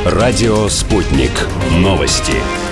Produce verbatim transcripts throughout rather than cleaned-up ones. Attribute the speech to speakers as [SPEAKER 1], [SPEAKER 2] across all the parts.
[SPEAKER 1] Радио «Спутник». Новости.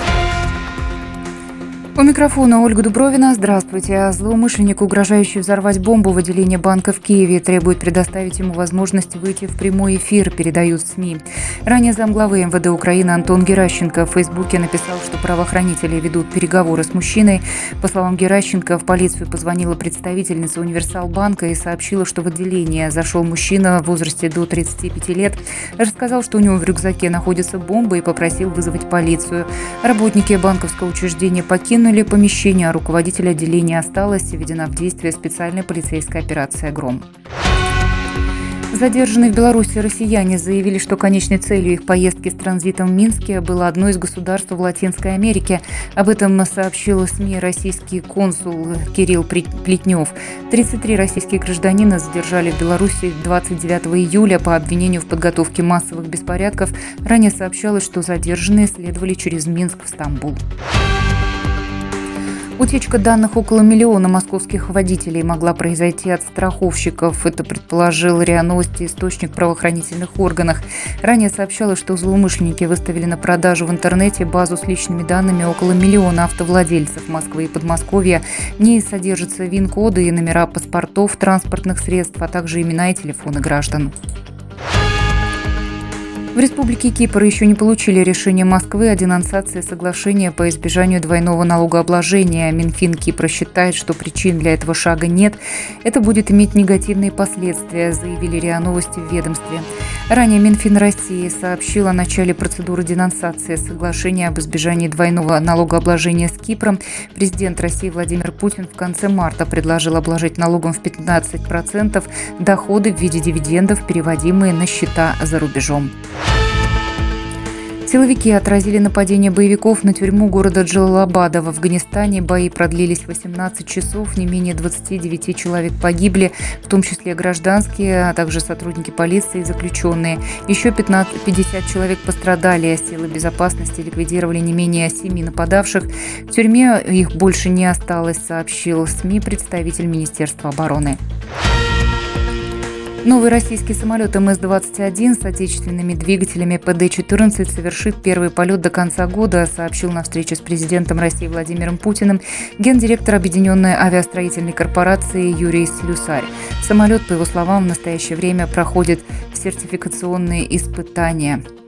[SPEAKER 2] У микрофона Ольга Дубровина. Здравствуйте. Злоумышленник, угрожающий взорвать бомбу в отделении банка в Киеве, требует предоставить ему возможность выйти в прямой эфир, передают СМИ. Ранее замглавы эм вэ дэ Украины Антон Геращенко в Фейсбуке написал, что правоохранители ведут переговоры с мужчиной. По словам Геращенко, в полицию позвонила представительница Универсалбанка и сообщила, что в отделение зашел мужчина в возрасте до тридцати пяти лет. Рассказал, что у него в рюкзаке находится бомба, и попросил вызвать полицию. Работники банковского учреждения покинули помещение, а руководитель отделения осталась. Введена в действие специальная полицейская операция «Гром». Задержанные в Беларуси россияне заявили, что конечной целью их поездки с транзитом в Минске было одно из государств в Латинской Америке. Об этом сообщил СМИ российский консул Кирилл Плетнев. тридцать три российских гражданина задержали в Беларуси двадцать девятого июля по обвинению в подготовке массовых беспорядков. Ранее сообщалось, что задержанные следовали через Минск в Стамбул. Утечка данных около миллиона московских водителей могла произойти от страховщиков. Это предположил РИА Новости источник в правоохранительных органах. Ранее сообщалось, что злоумышленники выставили на продажу в интернете базу с личными данными около миллиона автовладельцев Москвы и Подмосковья. В ней содержатся ВИН-коды и номера паспортов транспортных средств, а также имена и телефоны граждан. В Республике Кипр еще не получили решение Москвы о денонсации соглашения по избежанию двойного налогообложения. Минфин Кипра считает, что причин для этого шага нет. Это будет иметь негативные последствия, заявили РИА Новости в ведомстве. Ранее Минфин России сообщил о начале процедуры денонсации соглашения об избежании двойного налогообложения с Кипром. Президент России Владимир Путин в конце марта предложил обложить налогом в пятнадцать процентов доходы в виде дивидендов, переводимые на счета за рубежом. Силовики отразили нападение боевиков на тюрьму города Джалалабада в Афганистане. Бои продлились восемнадцать часов, не менее двадцати девяти человек погибли, в том числе гражданские, а также сотрудники полиции и заключенные. Еще пятьдесят человек пострадали, силы безопасности ликвидировали не менее семи нападавших. В тюрьме их больше не осталось, сообщил СМИ представитель Министерства обороны. Новый российский самолет эм эс двадцать один с отечественными двигателями пэ дэ четырнадцать совершит первый полет до конца года, сообщил на встрече с президентом России Владимиром Путиным гендиректор Объединенной авиастроительной корпорации Юрий Слюсарь. Самолет, по его словам, в настоящее время проходит сертификационные испытания.